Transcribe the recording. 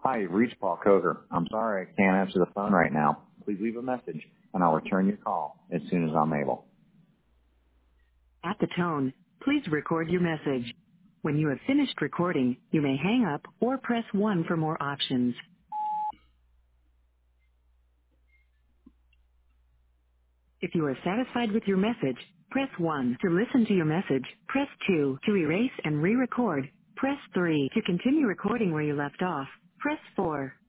Hi, you've reached Paul Coker. I'm sorry I can't answer the phone right now. Please leave a message, and I'll return your call as soon as I'm able. At the tone, please record your message. When you have finished recording, you may hang up or press 1 for more options. If you are satisfied with your message, press 1 to listen to your message. Press 2 to erase and re-record. Press 3 to continue recording where you left off. Press 4